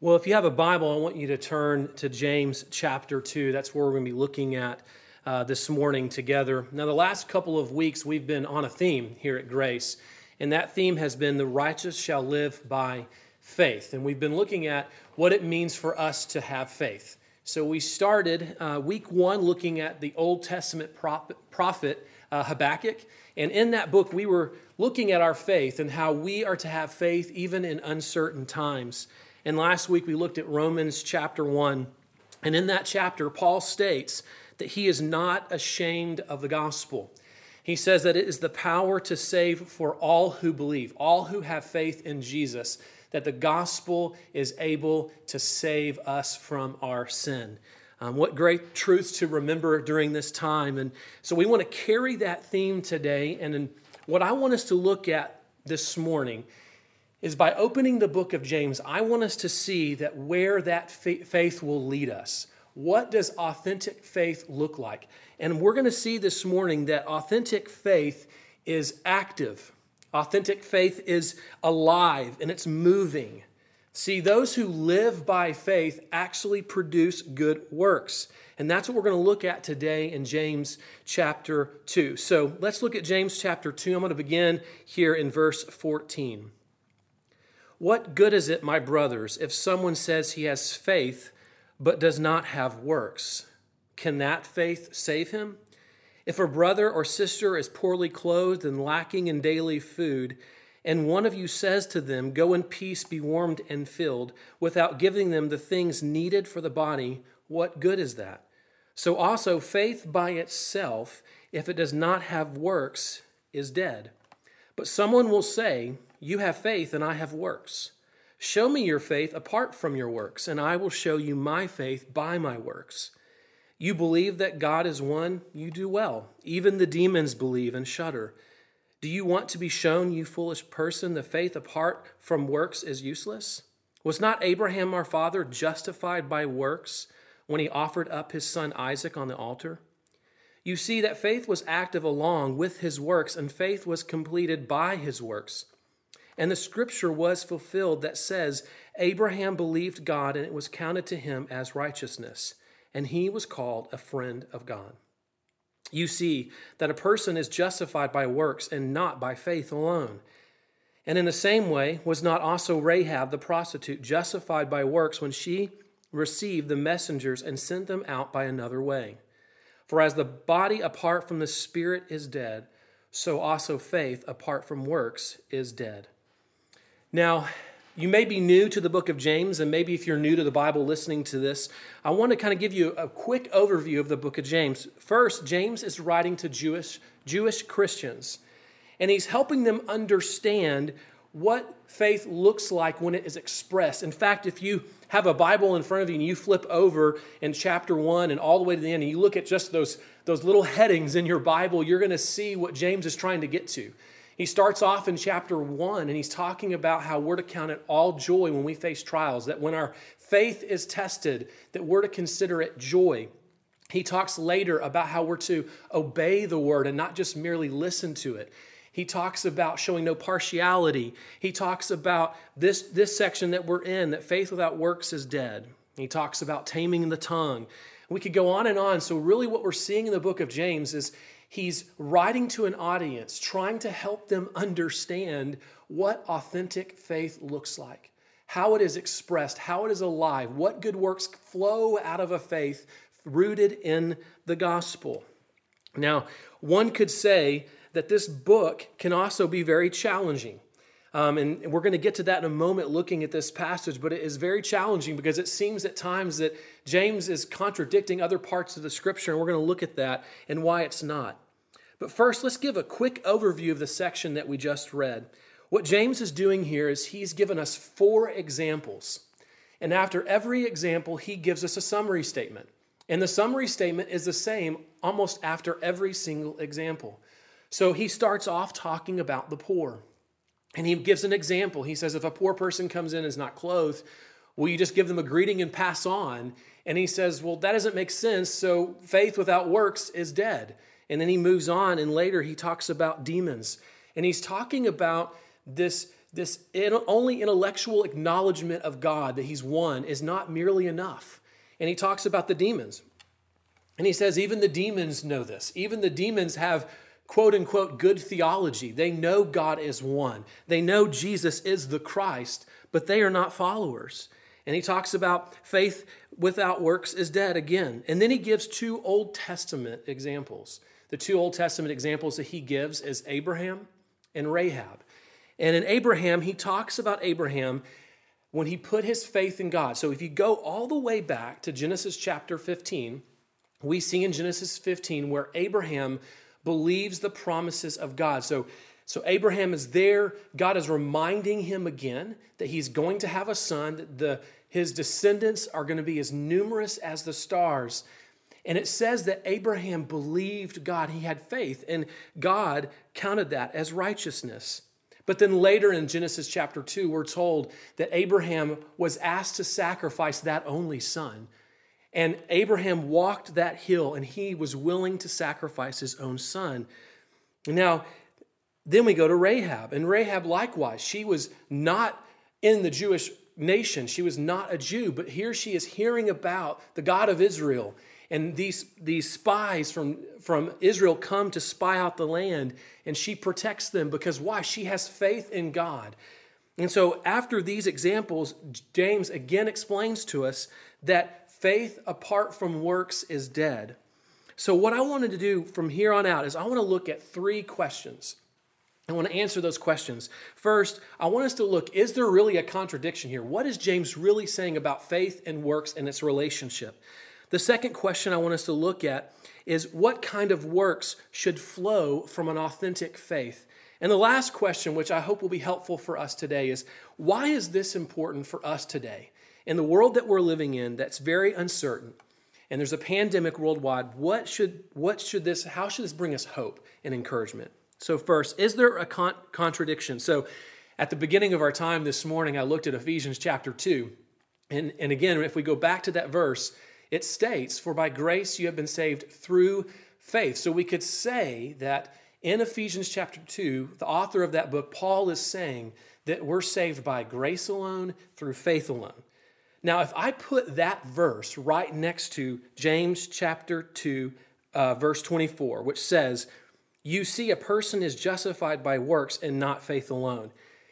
Well, if you have a Bible, I want you to turn to James chapter 2. That's where we're going to be looking at this morning together. Now, the last couple of weeks, we've been on a theme here at Grace, and that theme has been the righteous shall live by faith. And we've been looking at what it means for us to have faith. So we started week 1 looking at the Old Testament prophet Habakkuk. And in that book, we were looking at our faith and how we are to have faith even in uncertain times. And last week we looked at Romans chapter 1. And in that chapter, Paul states that he is not ashamed of the gospel. He says that it is the power to save for all who believe, all who have faith in Jesus, that the gospel is able to save us from our sin. What great truths to remember during this time. And so we want to carry that theme today. And what I want us to look at this morning is by opening the book of James, I want us to see that where that faith will lead us. What does authentic faith look like? And we're going to see this morning that authentic faith is active. Authentic faith is alive and it's moving. See, those who live by faith actually produce good works. And that's what we're going to look at today in James chapter 2. So let's look at James chapter 2. I'm going to begin here in verse 14. What good is it, my brothers, if someone says he has faith but does not have works? Can that faith save him? If a brother or sister is poorly clothed and lacking in daily food, and one of you says to them, "Go in peace, be warmed and filled," without giving them the things needed for the body, what good is that? So also faith by itself, if it does not have works, is dead. But someone will say, "You have faith and I have works. Show me your faith apart from your works, and I will show you my faith by my works. You believe that God is one, you do well. Even the demons believe and shudder. Do you want to be shown, you foolish person, the faith apart from works is useless? Was not Abraham our father justified by works when he offered up his son Isaac on the altar? You see that faith was active along with his works, and faith was completed by his works. And the scripture was fulfilled that says, Abraham believed God, and it was counted to him as righteousness, and he was called a friend of God. You see that a person is justified by works and not by faith alone. And in the same way, was not also Rahab the prostitute justified by works when she received the messengers and sent them out by another way? For as the body apart from the spirit is dead, so also faith apart from works is dead. Now, you may be new to the book of James, and maybe if you're new to the Bible listening to this, I want to kind of give you a quick overview of the book of James. First, James is writing to Jewish Christians, and he's helping them understand what faith looks like when it is expressed. In fact, if you have a Bible in front of you and you flip over in chapter 1 and all the way to the end, and you look at just those little headings in your Bible, you're going to see what James is trying to get to. He starts off in chapter 1, and he's talking about how we're to count it all joy when we face trials, that when our faith is tested, that we're to consider it joy. He talks later about how we're to obey the word and not just merely listen to it. He talks about showing no partiality. He talks about this section that we're in, that faith without works is dead. He talks about taming the tongue. We could go on and on. So really what we're seeing in the book of James is he's writing to an audience, trying to help them understand what authentic faith looks like, how it is expressed, how it is alive, what good works flow out of a faith rooted in the gospel. Now, one could say that this book can also be very challenging. And we're going to get to that in a moment looking at this passage, but it is very challenging because it seems at times that James is contradicting other parts of the scripture, and we're going to look at that and why it's not. But first, let's give a quick overview of the section that we just read. What James is doing here is he's given us 4 examples. And after every example, he gives us a summary statement. And the summary statement is the same almost after every single example. So he starts off talking about the poor. And he gives an example. He says, if a poor person comes in and is not clothed, will you just give them a greeting and pass on? And he says, well, that doesn't make sense. So faith without works is dead. And then he moves on, and later he talks about demons. And he's talking about this this only intellectual acknowledgement of God that he's one is not merely enough. And he talks about the demons. And he says even the demons know this. Even the demons have quote unquote good theology. They know God is one. They know Jesus is the Christ, but they are not followers. And he talks about faith without works is dead again. And then he gives two Old Testament examples. The two Old Testament examples that he gives is Abraham and Rahab. And in Abraham, he talks about Abraham when he put his faith in God. So if you go all the way back to Genesis chapter 15, we see in Genesis 15 where Abraham believes the promises of God. So Abraham is there. God is reminding him again that he's going to have a son, that his descendants are going to be as numerous as the stars. And it says that Abraham believed God. He had faith, and God counted that as righteousness. But then later in Genesis chapter 2, we're told that Abraham was asked to sacrifice that only son. And Abraham walked that hill, and he was willing to sacrifice his own son. Now, then we go to Rahab. And Rahab likewise, she was not in the Jewish nation. She was not a Jew, but here she is hearing about the God of Israel. And these spies from Israel come to spy out the land, and she protects them because why? She has faith in God. And so after these examples, James again explains to us that faith apart from works is dead. So what I wanted to do from here on out is I want to look at three questions. I want to answer those questions. First, I want us to look, is there really a contradiction here? What is James really saying about faith and works and its relationship? The second question I want us to look at is what kind of works should flow from an authentic faith? And the last question, which I hope will be helpful for us today, is why is this important for us today? In the world that we're living in that's very uncertain, and there's a pandemic worldwide, how should this bring us hope and encouragement? So first, is there a contradiction? So at the beginning of our time this morning, I looked at Ephesians chapter 2. And again, if we go back to that verse, it states, for by grace you have been saved through faith. So we could say that in Ephesians chapter 2, the author of that book, Paul, is saying that we're saved by grace alone, through faith alone. Now, if I put that verse right next to James chapter 2, verse 24, which says, you see a person is justified by works and not faith alone.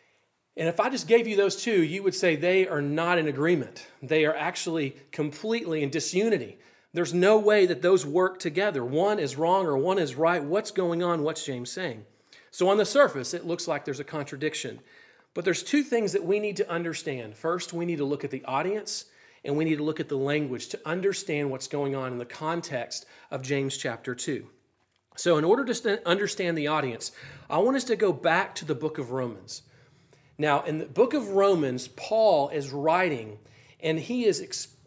And if I just gave you those two, you would say they are not in agreement. They are actually completely in disunity. There's no way that those work together. One is wrong or one is right. What's going on? What's James saying? So on the surface, it looks like there's a contradiction. But there's two things that we need to understand. First, we need to look at the audience, and we need to look at the language to understand what's going on in the context of James chapter 2. So in order to understand the audience, I want us to go back to the book of Romans. Now, in the book of Romans, Paul is writing, and he is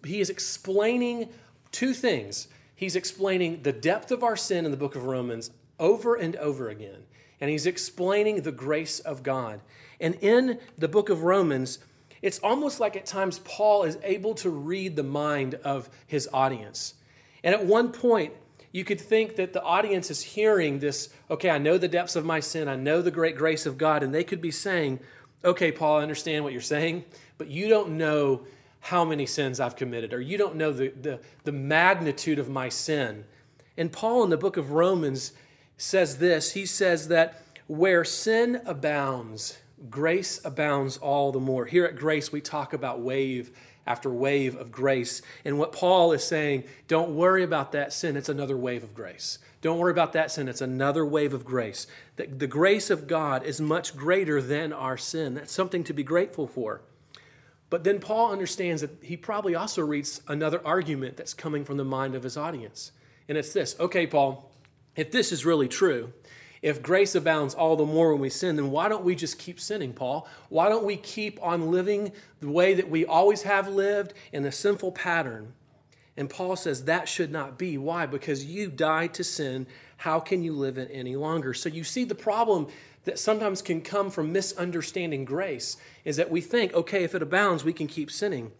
explaining two things. He's explaining the depth of our sin in the book of Romans over and over again, and he's explaining the grace of God. And in the book of Romans, it's almost like at times Paul is able to read the mind of his audience. And at one point, you could think that the audience is hearing this, okay, I know the depths of my sin, I know the great grace of God, and they could be saying, okay, Paul, I understand what you're saying, but you don't know how many sins I've committed, or you don't know the magnitude of my sin. And Paul in the book of Romans says this, he says that where sin abounds, grace abounds all the more. Here at Grace, we talk about wave after wave of grace. And what Paul is saying, don't worry about that sin, it's another wave of grace. Don't worry about that sin, it's another wave of grace. The grace of God is much greater than our sin. That's something to be grateful for. But then Paul understands that he probably also reads another argument that's coming from the mind of his audience. And it's this, okay, Paul, if this is really true, if grace abounds all the more when we sin, then why don't we just keep sinning, Paul? Why don't we keep on living the way that we always have lived in a sinful pattern? And Paul says that should not be. Why? Because you died to sin. How can you live it any longer? So you see the problem that sometimes can come from misunderstanding grace is that we think, okay, if it abounds, we can keep sinning.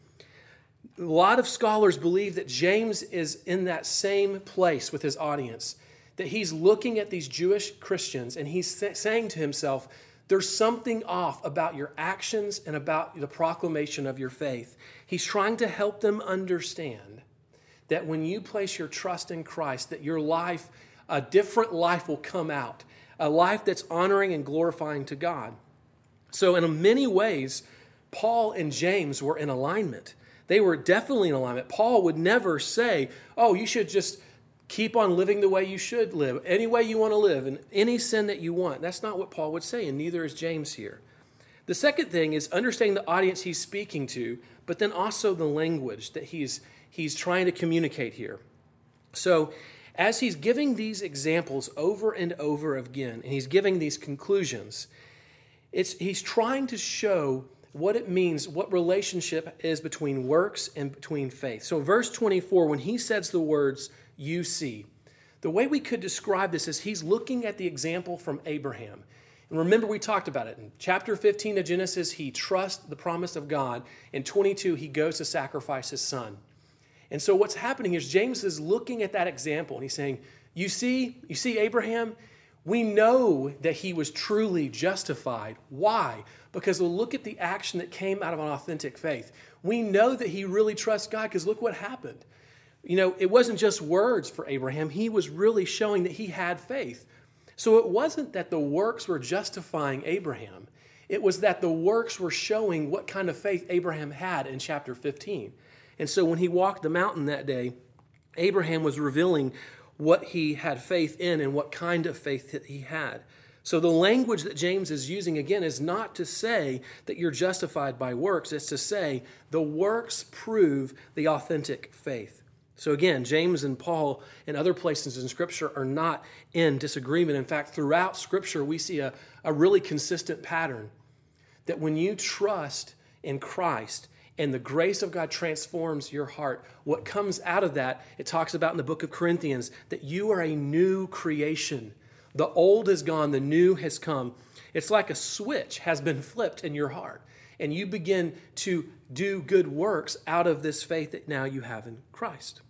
A lot of scholars believe that James is in that same place with his audience, that he's looking at these Jewish Christians and he's saying to himself, there's something off about your actions and about the proclamation of your faith. He's trying to help them understand that when you place your trust in Christ, that your life, a different life will come out, a life that's honoring and glorifying to God. So in many ways, Paul and James were in alignment. They were definitely in alignment. Paul would never say, oh, you should just keep on living the way you should live, any way you want to live, and any sin that you want. That's not what Paul would say, and neither is James here. The second thing is understanding the audience he's speaking to, but then also the language that he's trying to communicate here. So as he's giving these examples over and over again, and he's giving these conclusions, he's trying to show what it means, what relationship is between works and between faith. So verse 24, when he says the words, you see, the way we could describe this is he's looking at the example from Abraham. And remember, we talked about it. In chapter 15 of Genesis, he trusts the promise of God. In 22, he goes to sacrifice his son. And so what's happening is James is looking at that example, and he's saying, you see Abraham? We know that he was truly justified. Why? Because look at the action that came out of an authentic faith. We know that he really trusts God because look what happened. You know, it wasn't just words for Abraham. He was really showing that he had faith. So it wasn't that the works were justifying Abraham. It was that the works were showing what kind of faith Abraham had in chapter 15. And so when he walked the mountain that day, Abraham was revealing what he had faith in and what kind of faith that he had. So the language that James is using, again, is not to say that you're justified by works. It's to say the works prove the authentic faith. So again, James and Paul and other places in Scripture are not in disagreement. In fact, throughout Scripture, we see a really consistent pattern that when you trust in Christ and the grace of God transforms your heart, what comes out of that, it talks about in the book of Corinthians, that you are a new creation. The old is gone, the new has come. It's like a switch has been flipped in your heart, and you begin to do good works out of this faith that now you have in Christ.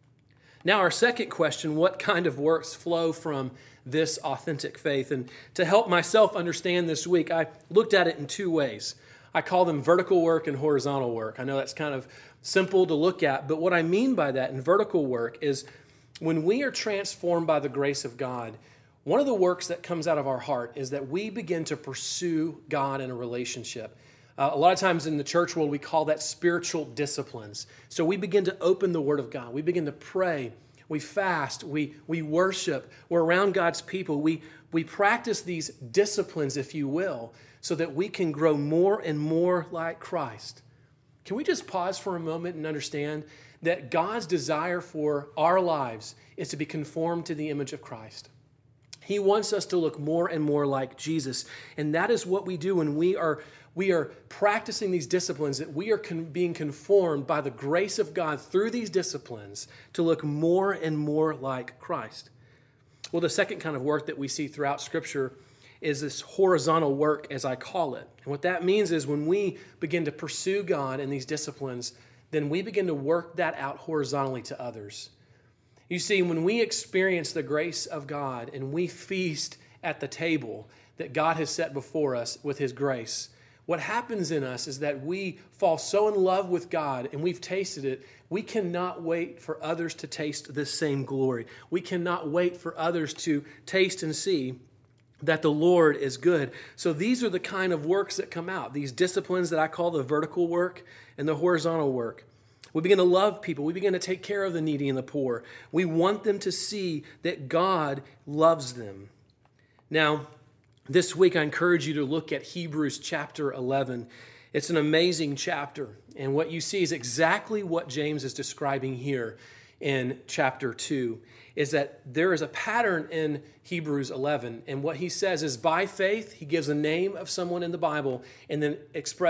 Now, our second question, what kind of works flow from this authentic faith? And to help myself understand this week, I looked at it in two ways. I call them vertical work and horizontal work. I know that's kind of simple to look at, but what I mean by that in vertical work is when we are transformed by the grace of God, one of the works that comes out of our heart is that we begin to pursue God in a relationship. A lot of times in the church world, we call that spiritual disciplines. So we begin to open the Word of God. We begin to pray. We fast. We worship. We're around God's people. We practice these disciplines, if you will, so that we can grow more and more like Christ. Can we just pause for a moment and understand that God's desire for our lives is to be conformed to the image of Christ? He wants us to look more and more like Jesus. And that is what we do when we are practicing these disciplines, that we are being conformed by the grace of God through these disciplines to look more and more like Christ. Well, the second kind of work that we see throughout Scripture is this horizontal work, as I call it. And what that means is when we begin to pursue God in these disciplines, then we begin to work that out horizontally to others. You see, when we experience the grace of God and we feast at the table that God has set before us with His grace, what happens in us is that we fall so in love with God and we've tasted it, we cannot wait for others to taste this same glory. We cannot wait for others to taste and see that the Lord is good. So these are the kind of works that come out, these disciplines that I call the vertical work and the horizontal work. We begin to love people. We begin to take care of the needy and the poor. We want them to see that God loves them. Now, this week I encourage you to look at Hebrews chapter 11. It's an amazing chapter. And what you see is exactly what James is describing here in chapter 2, is that there is a pattern in Hebrews 11. And what he says is by faith, he gives a name of someone in the Bible and then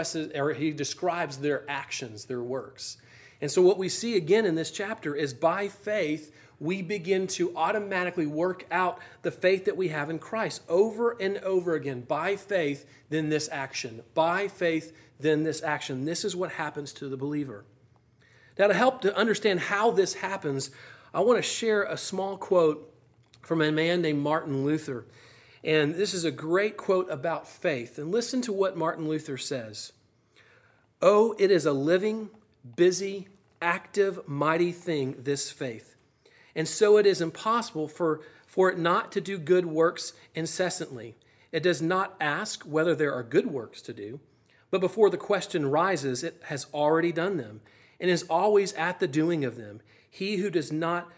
he describes their actions, their works. And so what we see again in this chapter is by faith, we begin to automatically work out the faith that we have in Christ over and over again. By faith, then this action. By faith, then this action. This is what happens to the believer. Now, to help to understand how this happens, I want to share a small quote from a man named Martin Luther. And this is a great quote about faith. And listen to what Martin Luther says. "Oh, it is a living, busy, active, mighty thing, this faith. And so it is impossible for it not to do good works incessantly. It does not ask whether there are good works to do, but before the question rises, it has already done them and is always at the doing of them. He who does not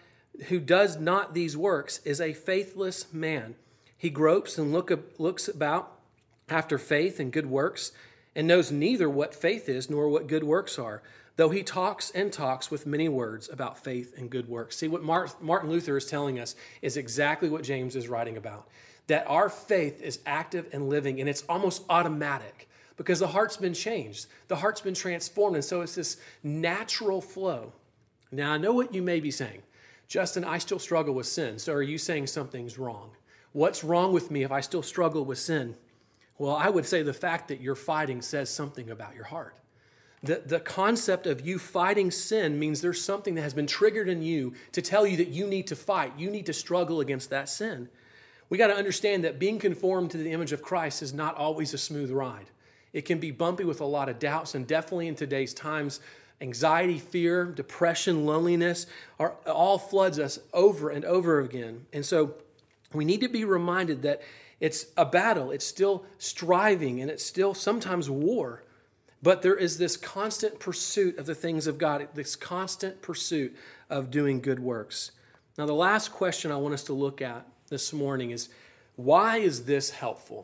these works is a faithless man. He gropes and looks about after faith and good works and knows neither what faith is nor what good works are, though he talks and talks with many words about faith and good works." See, what Martin Luther is telling us is exactly what James is writing about, that our faith is active and living, and it's almost automatic because the heart's been changed. The heart's been transformed, and so it's this natural flow. Now, I know what you may be saying. "Justin, I still struggle with sin. So are you saying something's wrong? What's wrong with me if I still struggle with sin?" Well, I would say the fact that you're fighting says something about your heart. The concept of you fighting sin means there's something that has been triggered in you to tell you that you need to fight. You need to struggle against that sin. We got to understand that being conformed to the image of Christ is not always a smooth ride. It can be bumpy with a lot of doubts, and definitely in today's times, anxiety, fear, depression, loneliness all floods us over and over again. And so we need to be reminded that it's a battle. It's still striving, and it's still sometimes war. But there is this constant pursuit of the things of God, this constant pursuit of doing good works. Now, the last question I want us to look at this morning is, why is this helpful?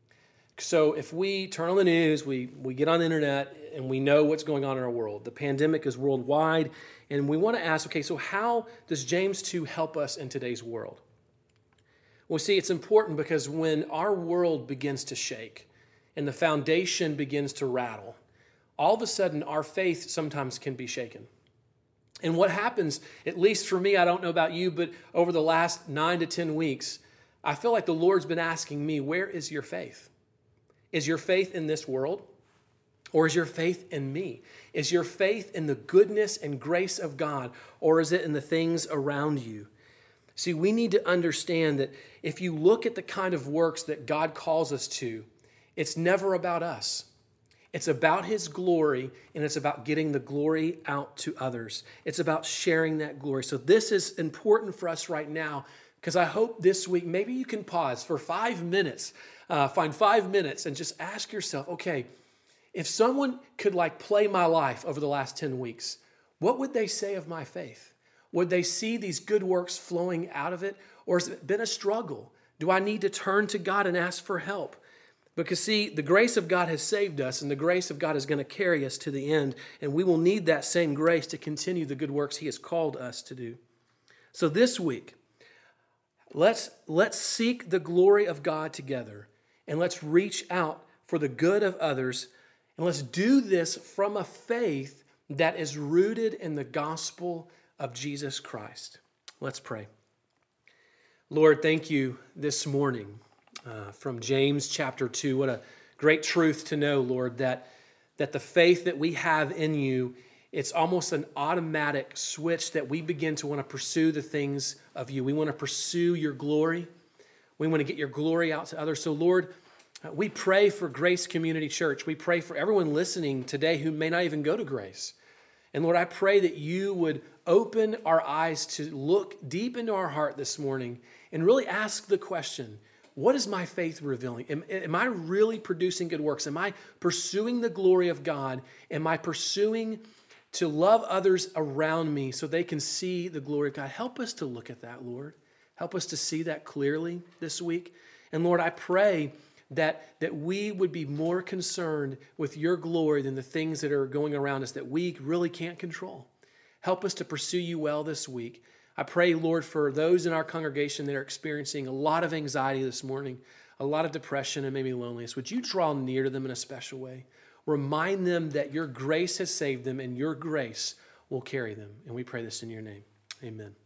So if we turn on the news, we get on the internet, and we know what's going on in our world. The pandemic is worldwide, and we want to ask, okay, so how does James 2 help us in today's world? Well, see, it's important because when our world begins to shake and the foundation begins to rattle, all of a sudden our faith sometimes can be shaken. And what happens, at least for me, I don't know about you, but over the last 9 to 10 weeks, I feel like the Lord's been asking me, where is your faith? Is your faith in this world? Or is your faith in me? Is your faith in the goodness and grace of God? Or is it in the things around you? See, we need to understand that if you look at the kind of works that God calls us to, it's never about us. It's about His glory, and it's about getting the glory out to others. It's about sharing that glory. So this is important for us right now, because I hope this week, maybe you can pause for 5 minutes, find 5 minutes and just ask yourself, okay, if someone could play my life over the last 10 weeks, what would they say of my faith? Would they see these good works flowing out of it? Or has it been a struggle? Do I need to turn to God and ask for help? Because see, the grace of God has saved us, and the grace of God is going to carry us to the end, and we will need that same grace to continue the good works He has called us to do. So this week, let's seek the glory of God together, and let's reach out for the good of others, and let's do this from a faith that is rooted in the gospel of Jesus Christ. Let's pray. Lord, thank you this morning from James chapter 2. What a great truth to know, Lord, that the faith that we have in you, it's almost an automatic switch that we begin to want to pursue the things of you. We want to pursue your glory. We want to get your glory out to others. So, Lord, we pray for Grace Community Church. We pray for everyone listening today who may not even go to Grace. And Lord, I pray that you would open our eyes to look deep into our heart this morning and really ask the question, what is my faith revealing? Am I really producing good works? Am I pursuing the glory of God? Am I pursuing to love others around me so they can see the glory of God? Help us to look at that, Lord. Help us to see that clearly this week. And Lord, I pray that we would be more concerned with your glory than the things that are going around us that we really can't control. Help us to pursue you well this week. I pray, Lord, for those in our congregation that are experiencing a lot of anxiety this morning, a lot of depression and maybe loneliness. Would you draw near to them in a special way? Remind them that your grace has saved them and your grace will carry them. And we pray this in your name. Amen.